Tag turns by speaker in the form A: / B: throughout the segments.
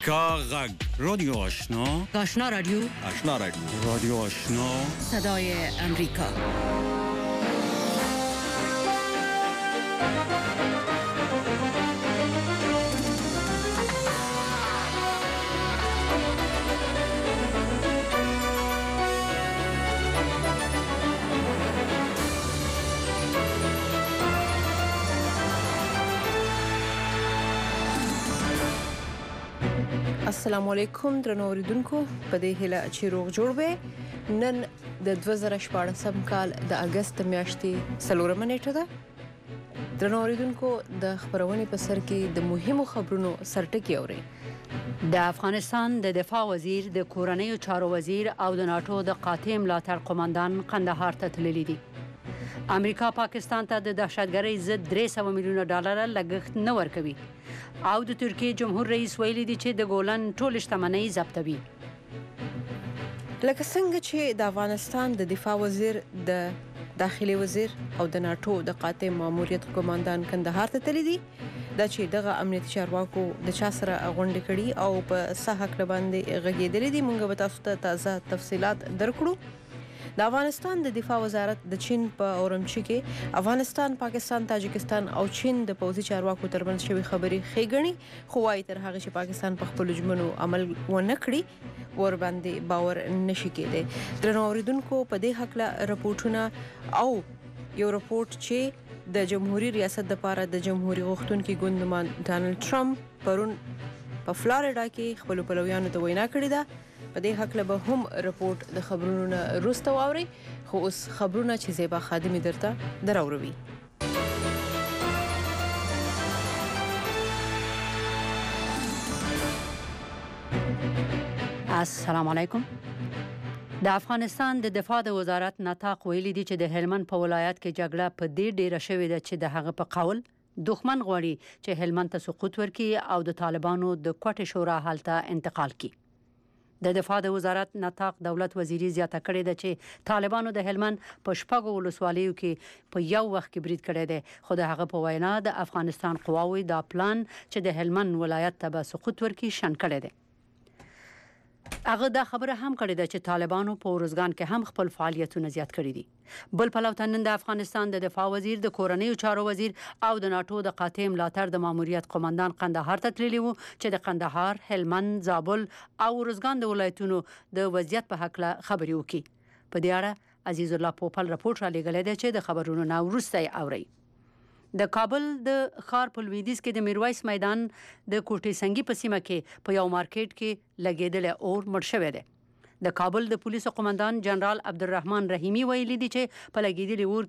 A: کاغذ رادیو آشنا،
B: آشنا رادیو،
A: آشنا رادیو، رادیو آشنا،
B: صدای امریکا.
C: السلام علیکم درنو اوریدونکو، په دې هیله چې روغ جوړ وي. نن د 2014 کال د اگست میاشتې 4 نیټه ده. درنو اوریدونکو، د خبرونې په سر کې د مهمو خبرونو سرټکی اوري.
B: د افغانستان د دفاع وزیر، د کورنیو چارو وزیر او د ناتو د قاطع ملاتړ قوماندان قندهار ته تللي دي. امریکا پاکستان ته د دهشتګرۍ ضد 300 میلیونه ډالر لګښت نه ورکوي او د ترکیې جمهور رئیس ویلي دی چې د ګولن ټول شتمنۍ ضبطوي.
C: لکه څنګه چې د افغانستان د دفاع وزیر، د داخلي وزیر او د ناتو د قاطع ماموریت قوماندان کندهار ته تللي دي، دا چې دغه امنیتي چارواکو د چا سره غونډه کړي او په صحه کله باندې غږیدلې دي. موږ به تاسو ته تازه تفصيلات درکړو. د افغانستان د دفاع وزارت د چین په اورمچي کې افغانستان، پاکستان، تاجکستان او چین د پوځي چارواکو ترمنځ شوی خبرې ښېګڼي، خو وايي تر هغه چې پاکستان په خپل ژمنو عمل ونه کړي ور باندې باور نشي کېدی. درنو اوریدونکو، په دې حق راپورټونه او یو راپورټ چې د جمهوریت ریاست لپاره د جمهوریت غوښتونکي ګوندمان ډانلډ ټرمپ پرون په فلوریډا کې خپل پلویانو ته وینا کړې ده. په دې حق به هم راپورټ د خبرونو نه وروسته واوري، خو اوس خبرونه چې زیبا خادمي درته دراوروي.
B: السلام علیکم. د افغانستان د دفاع د وزارت نطاق ویلي دی چې د هلمند په ولایت کې جګړه په دې ډیره شوې ده چې د هغه په قول دښمن غواړي چې هلمند ته سقوط ورکړي او د طالبانو د کوټې شورا حالت انتقال کړي. د دفاع د وزارت نطاق دولت وزیری زیاته کړې ده چې طالبانو د هلمند په شپږو ولسوالیو کې په یو وخت کې برید کړی دی، خو د هغه په وینا د افغانستان قواوی دا پلان چې د هلمند ولایت ته به سقوط ورکړي شنډ کړی دی. هغه دا خبره هم کړې ده چې طالبانو په ورزګان کې هم خپل فعالیتونه زیات کړي دي. بل پلو ته نن د افغانستان د دفاع وزیر، د کورنیو چارو وزیر او د ناتو د قاطع ملاتړ د ماموریت قوماندان قندهار ته تللي وو چې د قندهار، هلمند، زابل او ورزګان د ولایتونو د وضعیت په حق خبري وکړي. په دې اړه عزیز الله پوپل راپورټ را لېږلی دی چې د خبرونو نه وروسته یې اورئ. د کابل د ښار په لویدیځ کې د میرویس میدان د کوټې سنگي په سیمه کې په یو مارکیټ کې لګېدلی اور مړ شوی دی. د کابل د پولیسو قومندان جنرال عبدالرحمن رحیمي ویلي دی چې په لګېدلي اور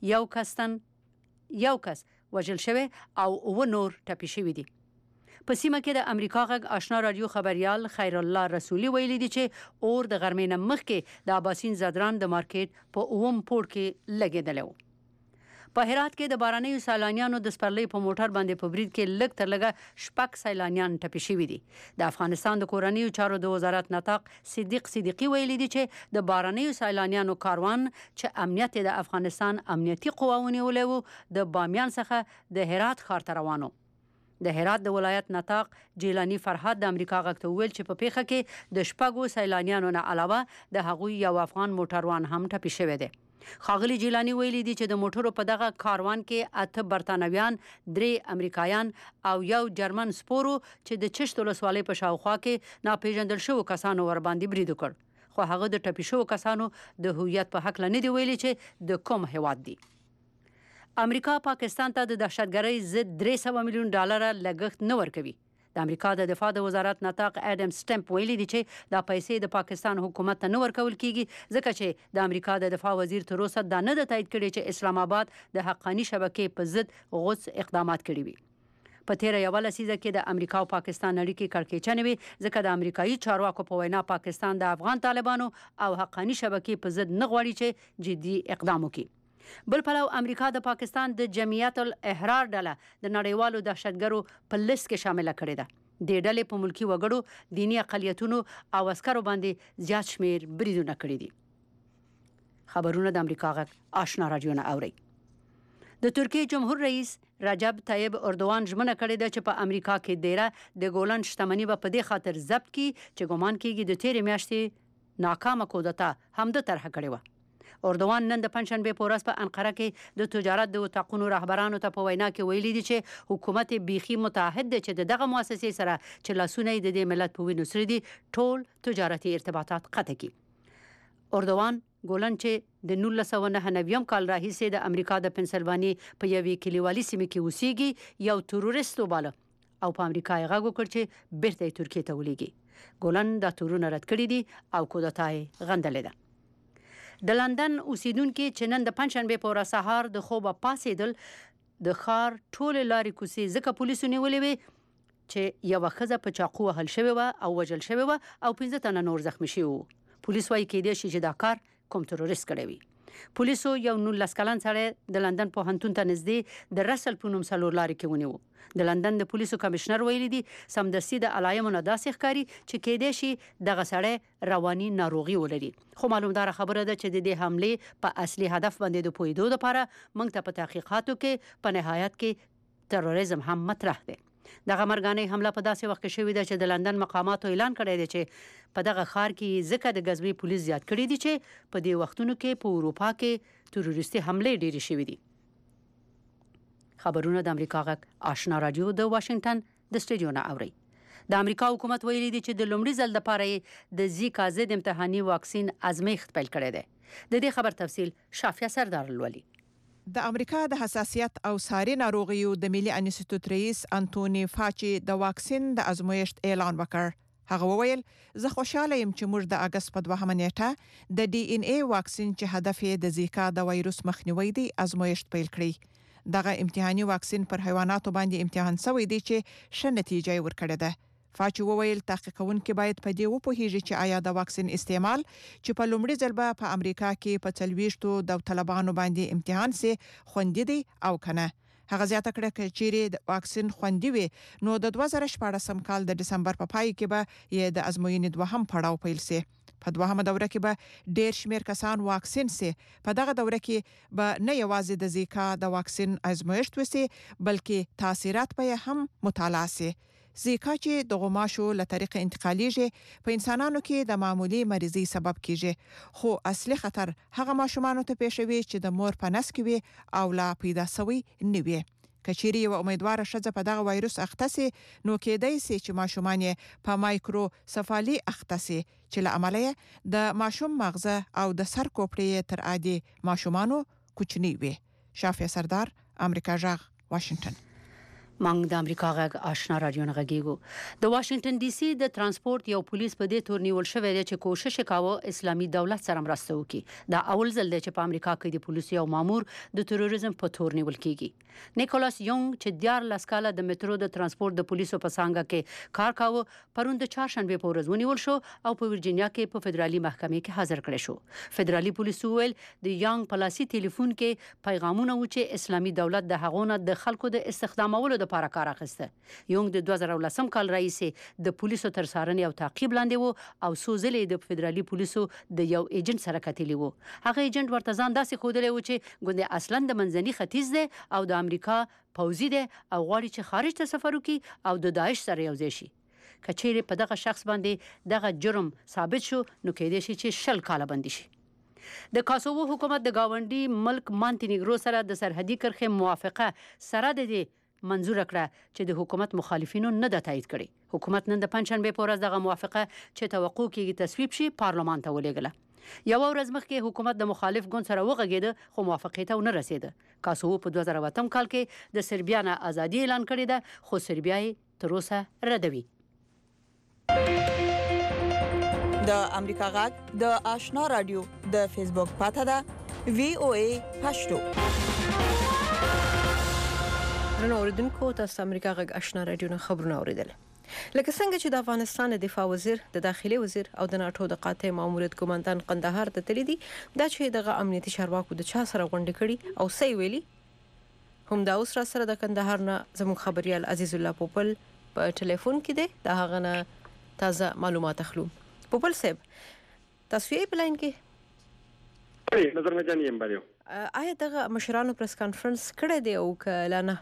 B: کې یو کس وژل شوی او 9 نور ټپي شوي دي. په سیمه کې د امریکا غږ آشنا رادیو خبريال خیر الله رسولي ویلي دی چې اور د غرمې نه مخکې د اباسین زدران د مارکیټ په 9م پوړ کې لګېدلی و. په هرات کې د بارانیو سیلانیانو د سپرلۍ په موټر باندې په برید کې لږ تر لږه 6 سیلانیان ټپي شوي دي. د افغانستان د کورنیو چارو د وزارت نطاق صدیق صدیقي ویلي دی چې د بارانیو سیلانیانو کاروان چې امنیت د افغانستان امنیتي قواو نیولی و، د بامیان څخه د هرات ښار ته روان و. د هرات د ولایت نطاق جیلانی فرهاد د امریکا غږ ته وویل چې په پیښه کې د 6 سیلانیانو نه علاوه د هغوی یو افغان موټروان هم ټپي شوی دی. خاغلی جیلانی ویلي دی چې د موټرو په دغه کاروان کې 8 برتانویان، 3 امریکایان او یو جرمن سپورو چې د چشت ولسوالۍ په شاوخوا کې ناپېژندل شوو کسانو ور باندې برید وکړ، خو هغه د ټپي شوو کسانو د هویت په حق نه دی ویلي چې د کوم هیواد دي. امریکا پاکستان ته د دهشتګرۍ ضد 300 میلیون ډالر لګښت نه ورکوي. د امریکا د دفاع د وزارت نطاق اډم سټمپ ویلي دی چې دا پیسې د پاکستان حکومت ته نه ورکول کیږي، ځکه چې د امریکا د دفاع وزیر تر اوسه دا نه د تایید کړي چې اسلام آباد د حقانی شبکې په ضد غوڅ اقدامات کړي وي. په تیره یوه لسیزه کې د امریکا او پاکستان اړیکې کړکېچنې وي، ځکه د امریکایي چارواکو په وینا پاکستان د افغان طالبانو او حقانی شبکې په ضد نه غواړي چې جدي اقدام وکړي. بل پلو امریکا د پاکستان د جمعیت الاحرار ډله د نړیوالو دهشتګرو په لیست کې شامل کړې ده. د ډلې په ملکی وګړو، دینی اقلیتونو او عسکرو باندې زیات شمیر بریدونه کړي دي. خبرونه د امریکا غږ آشنا رادیو نه اوري. د ترکیې جمهور رئیس رجب طیب اردوغان ژمنه کړې ده چې په امریکا کې ډیره د ګولن شتمنۍ به په دې خاطر ضبط کړي چې ګمان کېږي د تیرې میاشتې ناکامه کودتا هم د طرح کړې وه. اردوغان نن د پنځشنبې په ورځ په انقره کې د تجارت د اتاقونو رهبرانو ته په وینا کې ویلي دي چې حکومت بیخي متعهد دی چې دغه مؤسسې سره چې لاسونه یې د دې ملت په وینو سره دي ټول تجارتي ارتباطات قطع کړي. اردوغان ګولن چې د 1999 کال راهیسې د امریکا د پنسلوانیا په یوې کلیوالي سیمه کې اوسېږي یو تروریست وباله او په امریکا یې غږ وکړ چې بیرته ترکیې ته ولېږي. ګولن دا تورونه رد کړي دي او کودتا یې غندلې ده. د لندن اوسیدونکو چې نن د پنځشنبې په ورځ سهار د خوبه پاسېدل د ښار ټول لارې کوڅې ځکه پولیسو نیولې وې چې یو ښځه په چاقو وهل شوې وه او وژل شوې وه او 15 تنه نور زخمی شوي وو. پولیس وايي کېدای شي چې دا کار کوم تروریست کړی وي. پولیسو یو 19 کلن سړی د لندن پوهنتون ته نږدې د رسل په نوم څلور لارې کې ونیو. د لندن د پولیسو کمشنر ویلي دي سمدستي د علایمو نه داسې ښکاري چې کېدای شي دغه سړی رواني ناروغي ولري. خو معلومدار خبره ده چې د دې حملې په اصلي هدف باندې د پوهېدو لپاره موږ ته په تحقیقاتو کې په نهایت کې تروریزم هم مطرح دی. دغه مرګانه حمله په داسې وخت کې شوې ده چې د لندن مقاماتو اعلان کړی دی چې په دغه ښار کې ځکه د غزوی پولیس زیات کړي دي چې په دې وختونو کې په اروپا کې تروریستي حملې ډېرې شوې دي. خبرونه د امریکا غږ آشنا رادیو د واشنگټن د سټډیو نه اوري. د امریکا حکومت ویلي دی چې د لومړي ځل لپاره د زیکا ضد امتحاني واکسین ازمایښت پیل کړی دی. د دې خبر تفصیل شافیا سردار لولي.
D: د امریکا د حساسیت او ساري ناروغیو د ملي انسټیټیوټ رئیس انټونی فاچي د واکسین د ازمایښت اعلان وکړ. هغه وویل زه خوشاله یم چې موږ د اگست په 2 نیټه د ډي ان اي واکسین چې هدف یې د زیکا د وایروس مخنیوي دی ازمایښت پیل کړی. دغه امتحاني واکسین پر حیواناتو باندې امتحان شوی دی چې ښه نتیجه ورکړه ده. فاچي وویل تحقیقونکو باید په دې وپوهیږي چې آیا د واکسین استعمال چې په لومړي ځل په امریکا کې په 40 د طالبانو باندې امتحان سي خوندي دي او کنه. هغه زیاته کړه چې چیرې د واکسین خوندي وي نو د 2014 کال د دسمبر په پای کې به یې د ازموینې دوهم پړاو پیل سي. په دوهمه دوره کې به ډېر شمیر کسان واکسین سي. په دغه دوره کې به نه یوازې د زیکا د واکسین ازمایښت وسي بلکې تاثیرات به هم مطالعه سي. زیکا چې د غوماشو له طریقې انتقالیږي په انسانانو کې د معمولی مریضي سبب کیږي خو اصلي خطر هغه ماشومان ته پیښوي چې د مور په نس کې وي او لا پیدا شوی نه وي. کچيري یو امیدوار شذ په دغه وایروس اخته سي نو کېدای سي چې ماشومان په مایکرو سفالي اخته سي چې له عملیه د ماشوم مغزه او د سر کوپړې تر عادي ماشومانو کوچنی وي. شافیا سردار امریکا جغ واشنگټن.
B: مونږ د امریکا غږ آشنا رادیو نه غږیږو. د واشنگټن ډي سي د ترانسپورت یو پولیس په دې تور نیول شوی دی چې کوشش وکاوه اسلامي دولت سره مرسته وکړي. دا اول ځل دی چې په امریکا کې د پولیس یو مامور د تروریزم په تور نیول کیږي. نیکولاس یونګ چې 14 کاله د میټرو د ترانسپورت د پولیسو په څنګه کې کار کاوه پرون د چهارشنبه په ورځ ونیول شو او په ورجینیا کې په فدرالي محکمې کې حاضر کړی شو. فدرالي پولیس ویل د یونګ په لاسي ټلیفون کې پیغامونه و چې اسلامي دولت د هغونه د خلکو د استخدامولو لپاره کار اخیسته. یونګ د 2010 کال راهیسې د پولیسو تر څارنې او تعقیب لاندې وو او سوزلې د فدرالي پولیسو د یو ایجنټ سره کتلی وو. هغه ایجنټ ورته ځان داسې خودلې و چې ګوندې اصلا د منځني ختیځ دی او د امریکا پوځي دی او غواړي چې خارج ته سفر وکړي او د داعش سره یو ځای شي. کچېره په دغه شخص باندې دغه جرم ثابت شو نو کېدای شي چې 10 کاله بندي شي. د کاسوو حکومت د گاونډي ملک مانتینیګرو سره د سرحدي کرښې موافقه سره د منظور کړه چې د حکومت مخالفینو نه د تایید کړي. حکومت نن د پنځشنبه په ورځ دغه موافقه چې توقع کیږي تصویب شي پارلمان ته ولېږله. یو ورځ مخکې حکومت د مخالف ګوند سره وغږېده خو موافقه ته نه رسیده. کاسوو په 2008 کال کې د سربیا نه ازادي اعلان کړې ده خو سربیا یې تر اوسه ردوي.
E: د امریکا غږ د آشنا رادیو د فیسبوک پاته ده VOA پښتو.
C: رڼا اوریدونکو تاسو امریکا غږ آشنا رادیو نه خبرونه اوریدل. لکه څنګه چې د افغانستان د دفاع وزیر د داخلي وزیر او د ناتو د قاطع ماموریت کمانډان قندهار ته تللی دي دا چې دغه امنیتي چارواکو د چا سره غونډه کړي او سی ویلي هم دا اوس را سره د قندهار نه زموږ خبريال عزیز الله پوپل په ټلیفون کې دی. دا هغه نه تازه معلومات اخلو. پوپل صاحب تاسو یې پلاین کې
F: نظر مې جانیم باندې
C: آیا دغه مشرانو پریس کانفرنس کړی دی او کله نه؟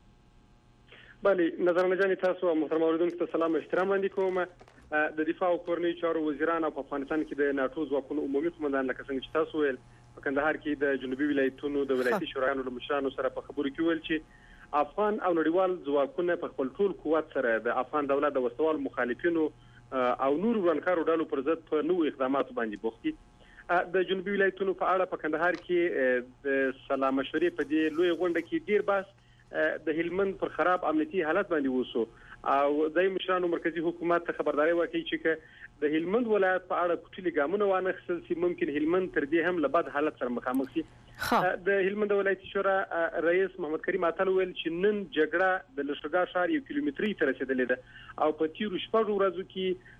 F: بله نظرانه جان تاسو محترم اوریدونکو ته سلام احترام وړاندې کوم. د دفاع او کورنۍ چارو وزیران په افغانستان کې د ناتو ځواکونو عمومي قومندان لکه څنګه چې تاسو ویل په کندهار کې د جنوبي ولایتونو د ولایتي شورایانو له مشرانو سره په خبرو کې ویل چې افغان او نړیوال ځواکونه په خپل ټول قوت سره د افغان دولت د وسوال مخالفینو او نور ورانکارو ډلو پر ضد په نوو اقداماتو باندې بوخت دي. د جنوبي ولایتونو په اړه په کندهار کې د سلا مشورې په دې لوی غونډه کې ډیر بحث د هلمند پر خراب امنیتي حالت باندې وسو او د مشرانو مرکزی حکومت ته خبرداري ورکړي چې د هلمند ولایت په اړه کوټلي ګامونه وانخیستل شي ممکن هلمند تر دې هم له بد حالت سره مخامخ شي. د هلمند ولایتي شورا رئیس محمد کریم اتل ویل چې نن جګړه د لښکرګاه ښار 1 کیلومتري ته رسیدلې ده او په تیرو شپږ ورځو کې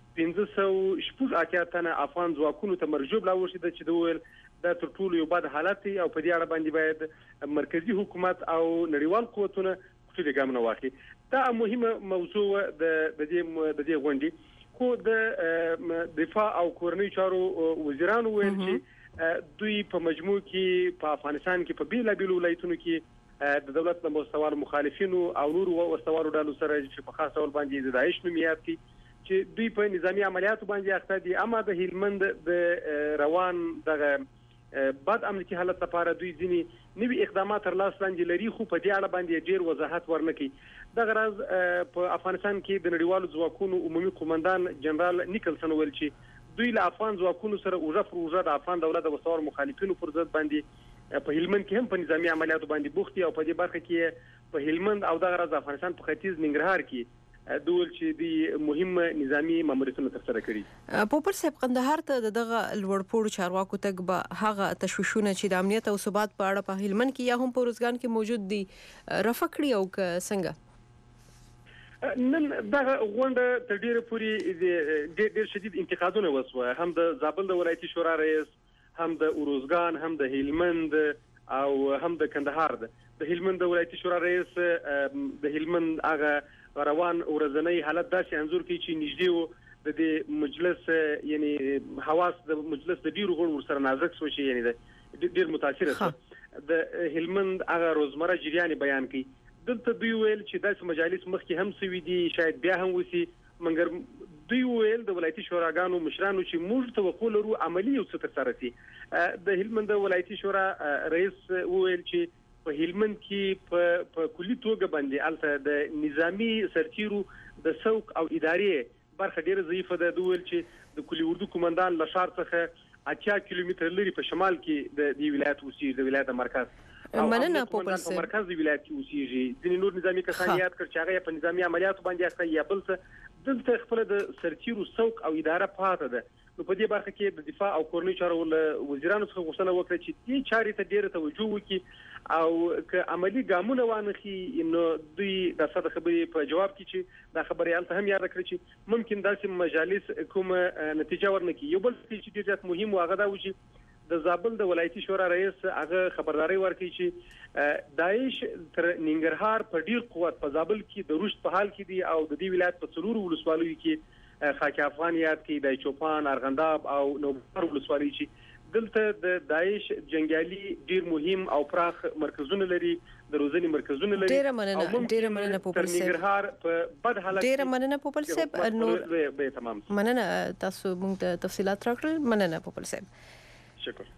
F: 1500 تنه افغان ځواکونو ته مرجوب لا وشي چې د ویل دا تر ټولو یو بد حالت او په دې اړه باندې باید مرکزی حکومت او نړیوال قوتونه کوټلي ګامونه واخلي. دا مهمه موضوع د دې غونډې خو د دفاع او کورنۍ چارو وزیرانو ویل چې دوی په مجموع کې په افغانستان کې په بیلابیلو ولایتونو کې د دولت د وسوال مخالفینو او نور وسوالو ډلو سره چې په خاص ډول باندې د داعش نوم یاد کی چې دوی په نظامی عملیاتو باندې اخته دي. اما د هلمند د روان دغه بعد امنیتي حالت لپاره دوی ځینی نوي اقدامات تر لاس لاندې لري خو په دې اړه باندې ډیر وضاحت ورنکړي. دغه راز په افغانستان کې د نړیوالو ځواکونو عمومي قومندان جنرال نیکلسن ویل چې دوی له افغان ځواکونو سره اوجه د افغان دولت د وسوال مخالفینو پر ضد باندې په هلمند کې هم په نظامی عملیاتو باندې بوخت دي او په دې برخه کې په هلمند او دغه راز افغانستان په ختیځ ننګرهار کې دول چې دی مهمه نظامی ماموریتونه ترسره کړي.
C: پوپل صاحب قندهار ته دغه لوړپوړو چارواکو تک به هغه تشویشونه چې د امنیت او ثبات په اړه په هلمند کې یا هم په روزګان کې موجود دي رفع کړي او څنګه؟
F: نن دغه غونډه تر ډیره پورې ډیر شدید انتقادونه وسوه هم د زابل د ولایتي شورا رئیس هم د اوروزګان هم د هلمند او هم د کندهار د هلمند د ولایتي شورا رئیس د هلمند هغه روان ورځنی حالت داسې انزور کوي چې نږدې و د دې مجلس یعنی حواس د مجلس د ډیرو غړو سره نازک شو چې یعنی ډیر متاثر شو. د هلمند هغه روزمره جریان بیان کوي. دلته دوی ویل چې داسې مجالس مخکې هم سوي دي شاید بیا هم وسی مګر دوی ویل د ولایتي شوراګانو مشرانو چې موږ توقع لرو عملی او څه تر سره شي. د هلمند ولایتي شورا رئیس ویل چې په هلمند کې په کلی توګه باندې الته د نظامی سرتیرو د سوق او ادارې برخه ډیره ضعیفه ده. دوی چې د کلی اردو قومندان له شهر څخه 80 کیلومتر لري په شمال کې د دې ولایت اوسېږي د ولایت مرکز
C: مننه پوپل
F: صاحب په مرکز ولایت کې اوسېږي. ځینې نور نظامی کسان یاد کړ چې هغه په نظامی عملیاتو باندې اخته یا بل څه دلته خپل د سرتیرو سوق او اداره پاتې ده. نو په دې برخه کې د دفاع او کورنۍ چارو وزیرانو څخه غوښتنه وکړه چې دې چارې ته ډیره توجه وکړي او که عملی ګامونه وانخي نو دوی د څه خبرې په جواب کې چې دا خبرې الته هم یاد کړی چې ممکن داسې مجالس کوم نتیجه ورنکړي. یو بل چې ډیر مهم واغه دا و چې د زابل د ولایتي شورا رئیس هغه خبرداري ورکړي چې داعش تر ننګرهار په ډیر قوت په زابل کې د رشد په حال کې دي او د دې ولایت په څلورو ولسوالیو کې خاک افغان یاد کې د چوپان ارغنداب او نوبهار ولسوالۍ چې دلته د داعش جنگیالي ډیر مهم او پراخ مرکزونه لري د روزنی مرکزونه لري.
C: ډیر مننه پوپل صاحب.
F: ننګرهار په بد حالت
C: ډیر مننه پوپل صاحب. نور
F: به تمام
C: مننه تاسو موږ ته تفصيلات راکړل. مننه پوپل صاحب.
F: شکر.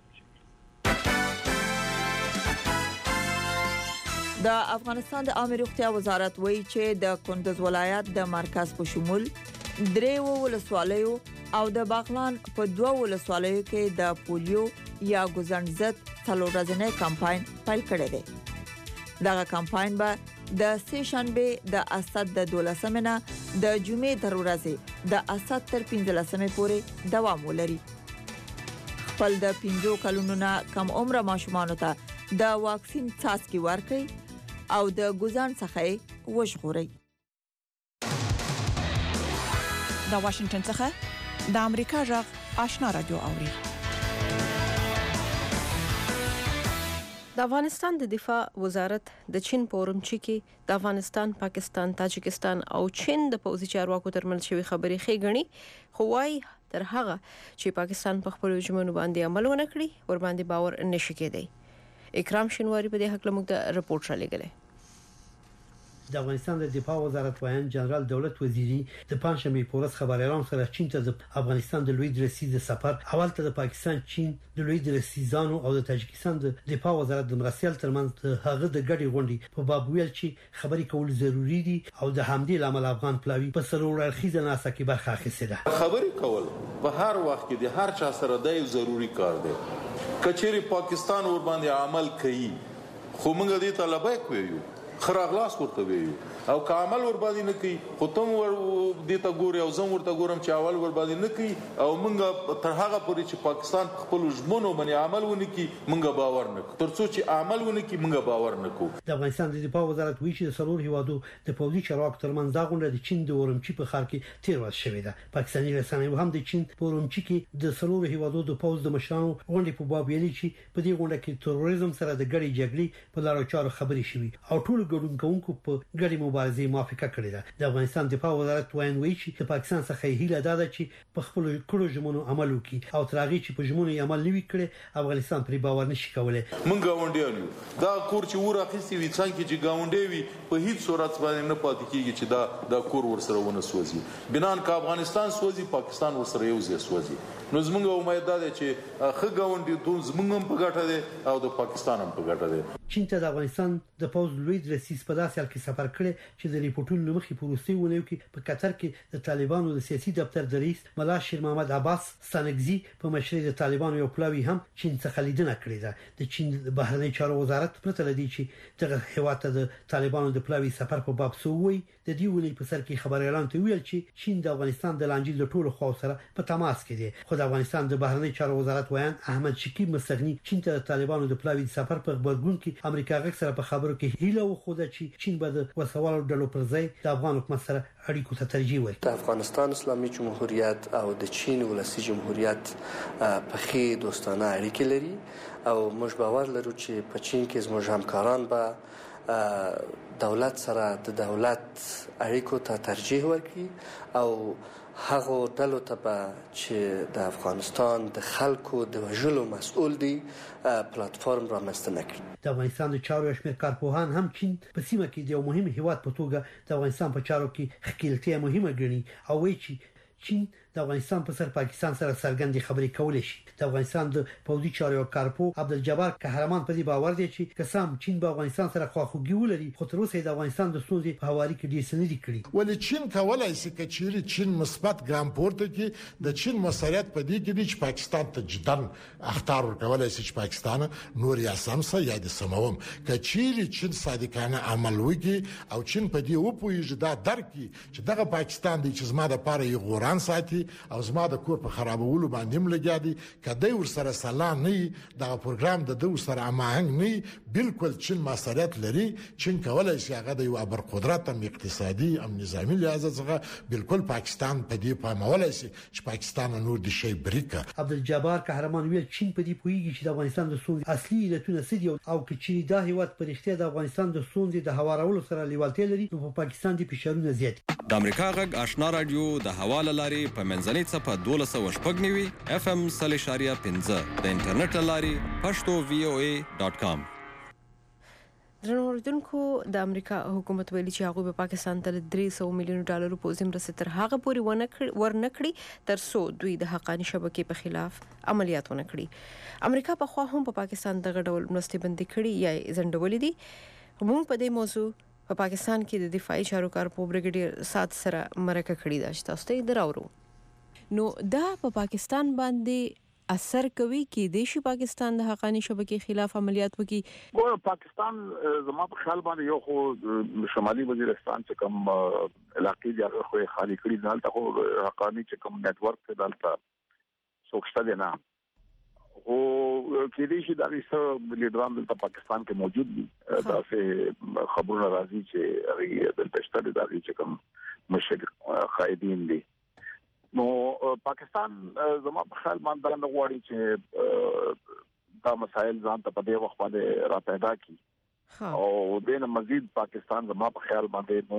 E: د افغانستان د عامه روغتیا وزارت وایي چې د کندز ولایت د مرکز په شمول درې ولسوالیو او د باغلان په 2 ولسوالیو کې د پولیو یا ګوزن ضد څلور ورځې کمپاین پیل کړی دی. دا کمپاین به د سه شنبه د اسد د 12 نه د جمعې تر ورځې د اسد تر 15 پورې دوام ولري. خپل د 15 کلونو نه کم عمر ماشومانو ته د واکسین څاڅکي ورکړي او د ګوزن څخه وژغوري.
D: د واشنگټن څخه د امریکا جغ آشنا رادیو اوري.
C: د افغانستان د دفاع وزارت د چین په اورمچي کې د افغانستان، پاکستان، تاجکستان او چین د پوځي چارواکو ترمنځ شوی خبرې ښېګڼي خو وايي تر هغه چې پاکستان په خپل ژمنو باندې عمل ونه کړي ور باندې باور نشي کېدی. اکرام شنواری په دې حق له موږ د رپورت را لګلې.
G: د افغانستان د دفاع وزارت وایي جنرال دولت وزیری د پنځمې پورس خبريالانو سره چین ته د افغانستان د لوی درسي د سفر اول ته د پاکستان چین د لوی درسيزانو او د تاجکستان د دفاع وزارت د مرسیال ترمنځ هغه د ګډي غونډې په باب ویل چې خبري کول ضروری دي او د همدې لامل افغان پلاوی په سرور اړخیزه ناسه کې برخه اخیسته ده.
H: خبري کول په هر وخت کې د هر چا سره د ضروری کار دی. کچېری پاکستان ور باندې عمل کوي خو موږ دې طلبه کوي خراغلاس ورته ویو او کامل ور باندې نه کوي خو تم ور دې ته ګوري او زم ورته ګورم چې اول ور باندې نه کوي او موږ تر هغه پورې چې پاکستان خپل ژمنو باندې عمل ونی کوي موږ باور نه کوو ترڅو چې عمل ونی کوي موږ باور نه کوو. د
G: افغانستان د دفاع وزارت ویل چې سرور هیوادو د پولیسي چارواکو ترمنځ دا غونډه د چین د اورمچي په ښار کې تیر ورځ شوې ده. پاکستاني رسنۍ هم د چین په اورمچي کې د سرور هیوادو د پوز د مشرانو غونډې په باب ویلي چې په دې غونډه کې تروریزم سره د ګډي جګړې په لارو چارو خبرې شوې او ټول ګډونکو په ګډي مبارزې موافقه کړې ده. د افغانستان دفاع وزارت وایي چې د پاکستان څخه هیله ده چې په خپل کړو ژمنو عمل وکړي او ترغه چې په ژمنو عمل نوي کړي افغانستان پر باور نشي کولای.
H: مونږ غونډیو دا کور چې ور اخیستي وي څنګه چې گاونډي وي په هیڅ صورت باندې نه پاتې کیږي چې دا کور ورسره ونه سوځي. بنان کا افغانستان سوځي پاکستان ورسره یو ځای سوځي. نو زمونږ امید ده چې خه گاونډي دوی زمونږ هم په ګټه ده او د پاکستان هم په ګټه ده.
G: چین ته د افغانستان د پوز لوی درسیز په داسې حال کې سفر کړی چې د ریپورتونو مخې پروسې ونیو کې په قطر کې د طالبانو د سیاسي دفتر د رئیس ملا شیر محمد عباس ستانکزي په مشرۍ د طالبانو یو پلاوی هم چین څخه لیدنه کړې ده. د چین بهرنی چارو وزارت پرته لدی چې دغه هیواد ته د طالبانو د پلاوی سفر په باب سووي د دې ولې په سر کې خبر اعلان ته ویل چې چین د افغانستان د لانجې د ټولو خواو سره په تماس کې دی. خو د افغانستان د بهرنی چارو وزارت ویان احمد شکیب مستغنی چین ته د طالبانو د پلاوی سفر په خبرګون کې امریکا غږ سره په خبرو کې هیله وخوده چې چین به د وسوالو ډلو پر ځای د افغان حکومت سره اړیکو ته ترجیح ورکړي.
I: د افغانستان اسلامي جمهوریت او د چین ولسی جمهوریت په خې دوستانه اړیکې لري او موږ باور لرو چې په چین کې زموږ همکاران به دولت سره د دولت اړیکو ته ترجیح ورکړي او هغه ډلو ته چې د افغانستان د خلکو د وژلو مسؤل دي پلیټفارم رامنځته نکړي.
G: د افغانستان د چارو شمیر کارپوهان هم چین په سیمه کې د یو مهم هیواد په توګه د افغانستان په چارو کې خپلتیا مهمه ګڼي او وایي چې چین د افغانستان په سر پاکستان سره څرګندې خبرې کولې شي. د افغانستان د پوځي چارو کارپو عبدالجبار قهرمان په دې باور دی چې قسم چین په افغانستان سره خواخوږي ولري خو تر اوسه د افغانستان د ستونزې په حواله کې ډیر څه نه دي کړی.
J: ولې چین کولای شي چې چین مثبت ګام پورته کې د چین مساریت په دې کې دی چې پاکستان ته جدن اختار ورکولای شي چې پاکستان نور یا سمسه یا د سموم کچيري چین صادقانه عمل وکړي او چین په دې وپويږي دا درکې چې دغه پاکستان دی چې زما د پاره یو غوران ساتي او زما د کور په خرابولو باندې ملګیا دي کدی ور سره سلام نه دا پروګرام د دوه سره اماهنګ نه بالکل چین مساریت لري. چین کولای شي هغه د یو ابر قدرت هم اقتصادي هم نظامی لحاظ څخه بالکل پاکستان په دې پامولای شي چې پاکستان نور د شی بریکه.
G: عبدالجبار قهرمان ویل چین په دې پویږي چې د افغانستان د ستونزې اصلي علتونه څه دي او چې دا هیواد پر اختیار د افغانستان د ستونزې د هوارولو سره لیوالتیا لري نو په پاکستان د فشارونه زیات.
K: د امریکا غږ آشنا رادیو د حواله لاري په منځنۍ صفه 12.9 FM 3.15 د انټرنیټ لاري pashto.voa.com.
C: درنوردونکو د امریکا حکومت ویلي چې هغه په پاکستان ته $300 میلیون پوځي مرستې تر هغه پورې ورنکړي تر څو دوی د حقاني شبکې په خلاف عملیات ونکړي. امریکا په خوا هم په پاکستان دغه ډول مرستې بندي کړي یا ځنډولې دي. موږ په دې موضوع په پاکستان کې د دفاعي چارو کارپو بریګیډیر سات سره مرکه کړې ده چې تاسو ته دراورو. نو دا په پاکستان باندې اثر کوي کې د شي پاکستان د حقاني شبکې خلاف عملیات وکي.
L: ګور پاکستان زما په خیال باندې یو خو شمالي وزیرستان چې کوم علاقې دی هغه خو خالی کړی دلته خو حقاني چې کوم نت ورک دلته سوکشته دی نه او کې دې شي د ایسو لیډران دلته پاکستان کې موجود دي. دا څه خبرونه راځي چې هغه دلته شته دي چې کوم مشر قائدین دي. نو پاکستان زما په خیال باندې نه غواړي چې دا مسائل ځان ته په دې وخت باندې را پیدا کړي او دنه مزید پاکستان زما په خیال باندې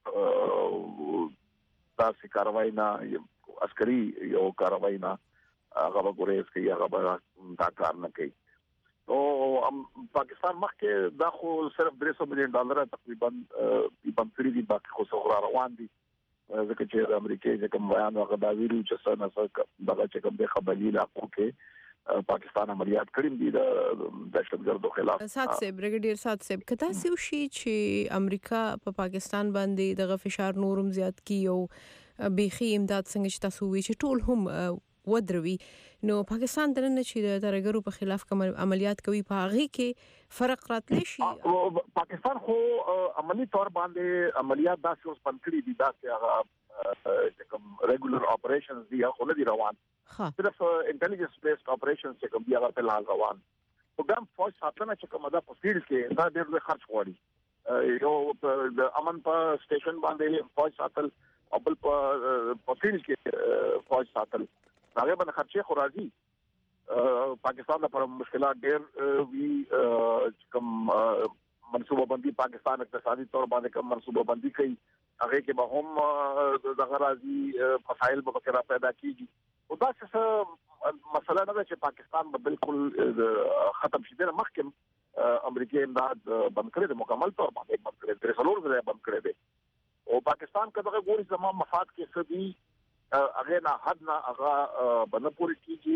L: نور تاسو کاروای نه عسکري یو کاروای نه هغه وګورئ چې هغه دا کار نه کوي. او پاکستان مخکې دا خو صرف $300 مليون تقریبا کړی دي، باقي خو څو روان دي ځکه چې د امریکای چې کوم بیان غداویری چې څنګه دغه چې کوم د خبري علاقو کې پاکستان عملیات کړی دي د دهشتګردو خلاف.
C: سات صاحب بریګیډیر سات صاحب کته سې وشي چې امریکا په پاکستان باندې دغه فشار نورم زیات کی او بيخي امداد څنګه چې تاسو وی چې ټول هم ودروي نو پاکستان د نن چې د ترګرو په خلاف کوم عملیات کوي په هغه کې فرق راتلی شي.
L: پاکستان خو عملی تور باندې عملیات داسې اوس بند کړی دي، داسې هغه کوم ریګولر اپریشنز دي خو نه دي روان، صرف انټيليجنس بیسډ اپریشنز چې کوم دي هغه په لحاظ روان. پروګرام فوج ساتنه چې کوم دا په فیلډ کې دا ډېر لوی خرچ غواړي، یو د امن په سټیشن باندې فوج ساتل او بل په فیلډ کې فوج ساتل هغه باندې خرچه خو راځي. پاکستان لپاره مشکلات ډېر وی کوم منصوبه بندي پاکستان اقتصادي تور باندې کوم منصوبه بندي کوي هغه کې به هم دغه راځي مسائل به وکړه پیدا کیږي. او دا څه مسله نه ده چې پاکستان به بالکل ختم شي، د مخکې امریکای امداد بند کړی د مکمل تور باندې بند کړی د رسولور ځای بند کړی دی. او پاکستان کله ګوري زموږ مفاد کې سدي هغه نه حد نه هغه بنه پوری کیږي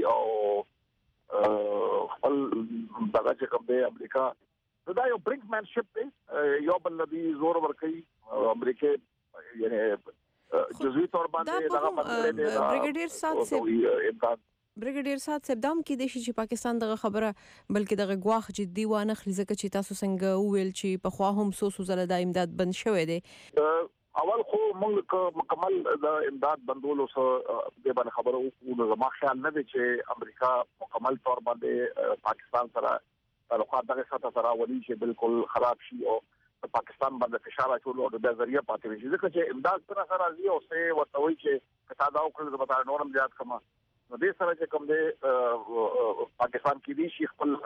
L: او خپل دغه چې کوم دی امریکا دا یو برینکمنشپ دی، یو بل دی زور ورکړي امریکا یعنی جزوی تور باندې دغه باندې
C: بریګیډیر سات صاحب بریګیډیر سات صاحب دام کې د شي چې پاکستان دغه خبره بلکې دغه غواخ جدي وانه خلی ځکه چې تاسو څنګه ویل چې په خوا هم سوسو زله د امداد بند شوې دي. اول
L: خو موږ مکمل د امداد بندولو سره د باندې خبرو وکړو، زما خیال نه دی چې امریکا مکمل تور باندې پاکستان سره تعلقات دغه سره سره ولي چې بالکل خراب شي او پاکستان باندې فشار اچولو د ذریعہ پاتې شي، ځکه چې امداد سره سره راځي او څه ورته وایي چې کتا دا وکړل د بتا نورم زیات کما نو دې سره چې کوم دی پاکستان کې دي شي خپل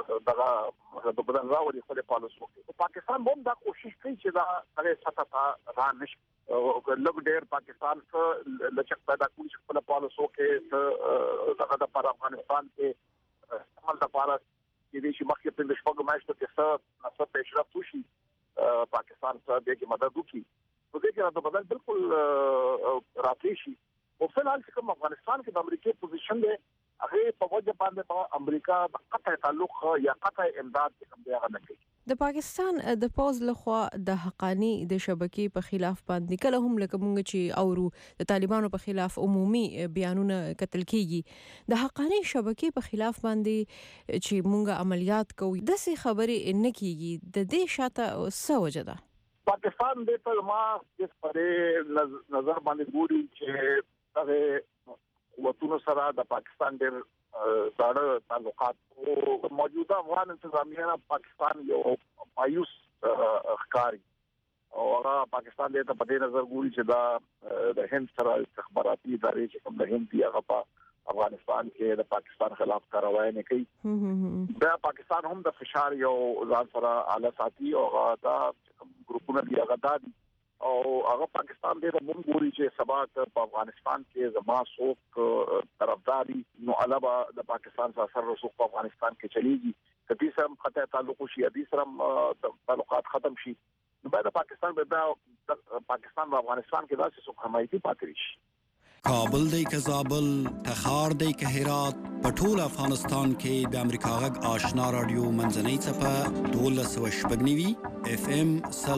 L: دغه په بدن راوړي خپل پالیسي وکړي. پاکستان هم دا کوشش کوي چې دا هغه سطح را نشي لږ ډېر پاکستان څخه لچک پیدا کوي خپل پالیسي وکړي دغه د افغانستان کې عمل لپاره چې دې شي مخکې په شپږ میاشتو کې څه پیشرفت وشي پاکستان څخه د کې مدد وکړي. په دې کې د بدل بالکل راتلی شي. او په حال کې کوم افغانستان کې د امریکای پوزیشن دی هغه په وجه باندې امریکا د قطع تعلق یا قطع امداد کوم دی هغه نه کوي.
C: د پاکستان د پوز لخوا د حقانی د شبکې په خلاف باندې کله هم لکه مونږ چې اورو د طالبانو په خلاف عمومي بیانونه قتل کیږي، د حقانی شبکې په خلاف باندې چې مونږ عملیات کوي د څه خبرې نه کیږي، د دې شاته څه وجه ده؟
L: پاکستان د په ما د نظر باندې ګوري چې هغه قوتونو سره د پاکستان ډېر سره تعلقات او موجوده افغان انتظامیه پاکستان یو پایوس ښکاری او هغه پاکستان د په دې نظر ګوري چې دا د هند سره استخباراتي ادارې چې کوم د هند دی هغه په افغانستان کې د پاکستان خلاف کاروایی نه کوي. دا پاکستان هم د فشار یو ځان سره اعلی ساتي او دا ګروپونه دی هغه دادي او هغه پاکستان دې موږ ګوري چې سبا په افغانستان کې زما څوک طرفداري نو علاوه د پاکستان سره رسوخ په افغانستان کې چلیږي کدي سم قطع تعلق شي ادي سره تعلقات ختم شي نو بعد پاکستان به پاکستان او افغانستان کې داسې څه حمایتي پاتې شي.
A: کابل دی که زابل تخار دی که هرات په ټول افغانستان کې د امریکا غږ آشنا رادیو منځنۍ څپه 1290 اف ام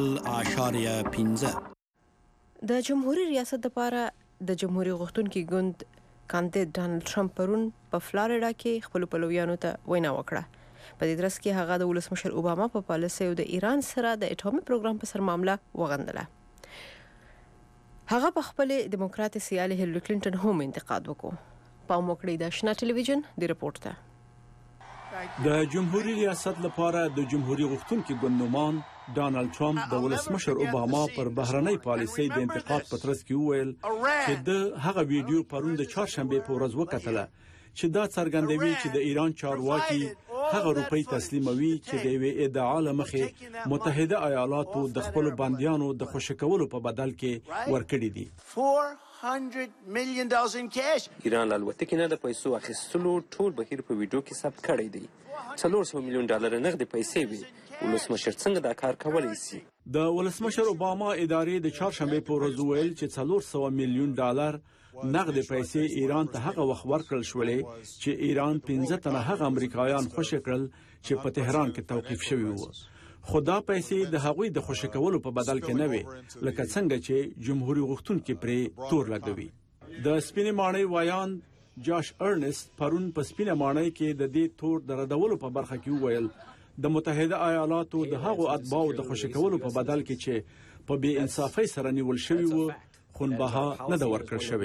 A: 0.15
C: د جمهوریت ریاست لپاره د جمهوریت غوښتونکي ګوند کاندید ډانلډ ټرمپ پرون په فلوریډا کې خپل پلویانو ته وینا وکړه. په دې درس کې هغه د ولسمشر اوباما په پالیسۍ او د ایران سره د اټومي پروګرام په سر معاملې وغندله. هغه په خپل دیموکرات سیالي هیلری کلینټن هم انتقاد وکړ. په موکړی د آشنا ټلویزیون د رپورت ته
M: د جمهوریت ریاست لپاره د جمهوریت غوښتونکي ګوندمان ډانلډ ټرمپ د ولسمشر اوباما پر بهرنۍ پالیسۍ د انتقاد په ترڅ کې وویل چې د هغه ویډیو پرون د چهارشنبه په ورځ وکتله چې دا څرګندوي چې د ایران چارواکي هغه روپۍ تسلیموي چې د یوې ادعا لمخې متحده ایالاتو د خپل بندیانو د خوشی کولو په بدل کې ورکړي دي.
N: ایران له الوتکې نه د پیسو اخیستلو ټول بهیر په ویډیو کې ثبت کړی دی. $400 میلیون نغدې پیسې وي. ولسمشر څنګه دا کار کولی شي؟
M: د ولسمشر اوباما ادارې د چهارشنبه په ورځ ویل چې $400 میلیون نغدې پیسې ایران ته هغه وخت ورکړل شولې چې ایران 15 تنه هغه امریکایان خوشی کړل چې په تهران کې توقیف شوي وو. خو دا پیسې د هغوی د خوشی کولو په بدل کې نه وي، لکه څنګه چې جمهوریت غوښتونکي پرې تور لګوي. د سپینې ماڼۍ وایان جاش ارنست پرون په سپینې ماڼۍ کې د دې تور د ردولو په برخه کې وویل د متحده ایالاتو د هغو اتباعو د خوشی کولو په بدل کې چې په بې انصافۍ سره نیول شوي وو خونبها نه د ورکړ شوی.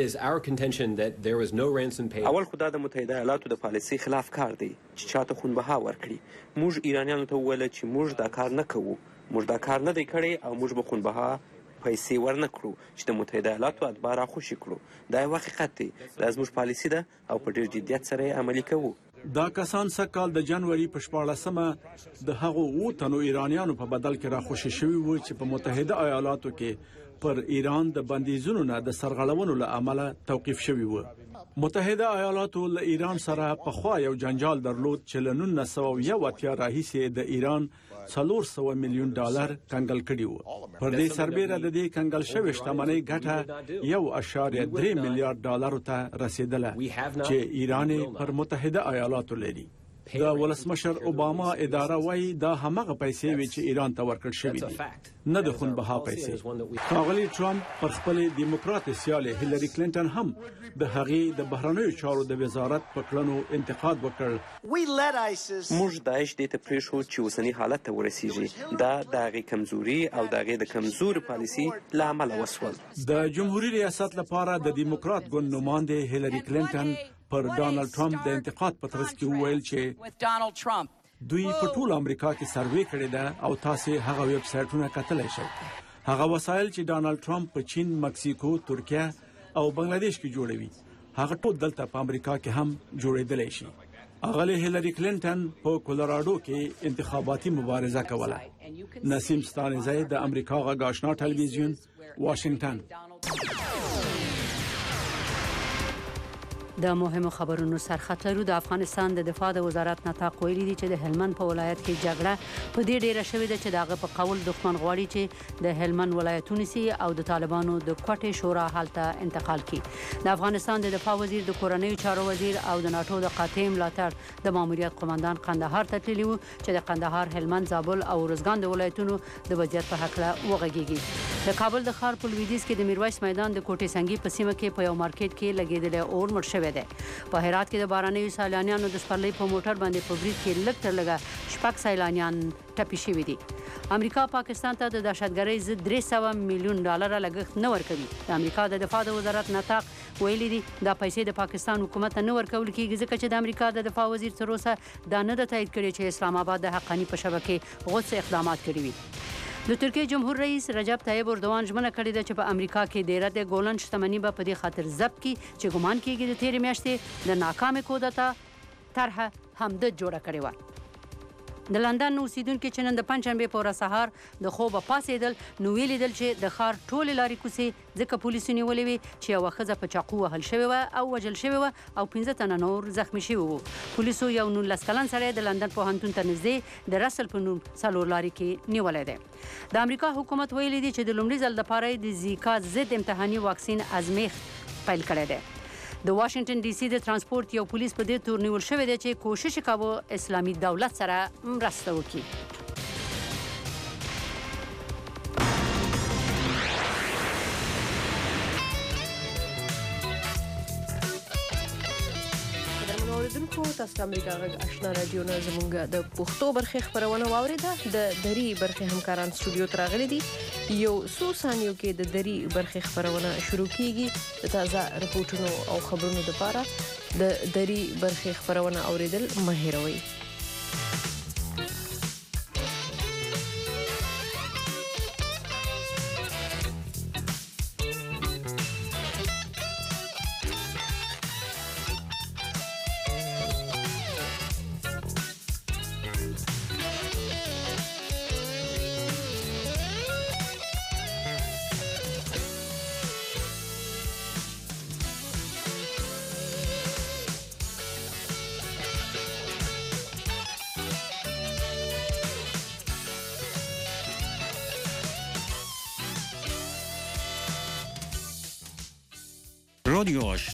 N: اول خو دا د متحده ایالاتو د پالیسۍ خلاف کار دی چې چاته خونبها ورکړي. موږ ایرانیانو ته وویل چې موږ دا کار نه کوو، موږ دا کار نه دی کړی او موږ به خونبها پیسې ورنه کړو چې د متحده ایالاتو اتباع راخوشي کړو. دا یو حقیقت دی، دا زموږ پالیسي ده او په ډېر جدیت سره یې عملي کوو.
M: دا کسان سکهال د جنوري په 14مه د هغو 7 تنو ایرانیانو په بدل کې راخوشي شوي وو چې په متحده ایالاتو کې پر ایران د بندیزونو نه د سرغړونو له امله توقیف شوي وو. متحده ایالاتو له ایران سره په خوا یو جنجال درلود چې له 1981 راهیسې د ایران $400 میلیون کنګل کړي وو. پر دې سربېره د دې کنګل شوې شتمنۍ ګټه $1.3 میلیارډ ته رسیدله چې ایران پر متحده ایالاتو لري. د ولسمشر اوباما اداره وايي دا همغه پیسې وي چې ایران ته ورکړل شوې دي، نه د خونبها پیسې. ښاغلی ټرمپ پر خپل دیموکرات سیالې هیلری کلینټن هم د هغې د بهرنیو چارو د وزارت په کړنو انتقاد وکړ.
N: موږ داعش دې ته پرېښود چې اوسني حالت ته ورسیږي. دا د هغې کمزوري او د هغې د کمزوري پالیسي له امله وسول.
M: د جمهوریت ریاست لپاره د دیموکرات ګوند نماینده هیلری کلینټن پر ډانلډ ټرمپ د انتقاد په ترڅ کې وویل چې دوی په ټول امریکا کې سروې کړې ده او تاسو هغه ویب سایټونه کتلی شئ. هغه وسایل چې ډانلډ ټرمپ په چین، مکسیکو، ترکیه او بنگلاديش کې جوړوي هغه ټول دلته په امریکا کې هم جوړېدلی شي. اغلی هیلری کلینټن په کولراډو کې انتخاباتي مبارزه کوله. نسیم ستانزی د امریکا غږ آشنا ټلویزیون، واشنگټن.
B: د مهمو خبرونو سرخط لرو. د افغانستان د دفاع د وزارت نطاق ویلي دي چې د هلمند په ولایت کې جګړه په دې ډیره شوې ده چې دغه په قول دښمن غواړي چې د هلمند ولایتونو سي او د طالبانو د کوټې شورا حالته انتقال کړي. د افغانستان د دفاع وزیر، د کورنیو چارو وزیر او د ناتو د قاطع ملاتړ د ماموریت قوماندان قندهار ته تللی وو چې د قندهار، هلمند، زابل او روزګان د ولایتونو د وضعیت په هکله وغږیږي. د کابل د ښار په لویدیځ کې د میرویس میدان د کوټې سنگي په سیمه کې په یو مارکیټ کې لګیدلی اور مړ شوی دی. په هرات کې د بارانیو سیلانیانو د سپرلۍ په موټر باندې په برید کې لږ تر لږه 6 سیلانیان ټپي شوي دي. امریکا پاکستان ته د دهشتګرۍ ضد $300 میلیون لګښت نه ورکوي. د امریکا د دفاع د وزارت نطاق ویلي دي دا پیسې د پاکستان حکومت ته نه ورکول کیږي ځکه چې د امریکا د دفاع وزیر تر اوسه دا نه ده تایید کړی چې اسلام آباد د حقانی په شبکې غوڅ اقدامات کړي وي. د ترکیې جمهور رئیس رجب طیب اردوان ژمنه کړې ده چې په امریکا کې د رد ګولن شتمنۍ به په دې خاطر ضبط کړي چې ګمان کیږي د تیرې میاشتې د ناکامې کودتا طرحه همدد جوړه کړې وه. د لندن اوسیدونکو چې نن د پنځشنبه په ورځ سهار د خوبه پاسېدل نو ویلیدل چې د ښار ټولې لارې کوڅې ځکه پولیسو نیولې وې چې یوه ښځه په چاقو وهل شوې وه او وژل شوې وه او 15 تنه نور زخمي شوي وو. پولیسو یو 19 کلن سړی د لندن پوهنتون ته نږدې د رسل په نوم څلور لارې کې نیولی دی. د امریکا حکومت ویلي دی چې د لومړي ځل لپاره د زیکا ضد امتحاني واکسین ازمېښت پیل کړی دی. د واشنگټن ډي سي د ترانسپورت یو پولیس په دې تور نیول شوی دی چې کوشش کاوه اسلامي دولت سره مرسته وکړي.
C: اوریدونکو تاسو امریکا غږ آشنا رادیو نه زموږ د پښتو برخې خبرونه واوریده. د دری برخې همکاران سټوډیو ته راغلي دي. یو څو ثانیو کې د دری برخې خبرونه شروع کیږي. د تازه رپورټونو او خبرونو لپاره د دری برخې خبرونه اوریدل مه هېروئ.
A: رادیو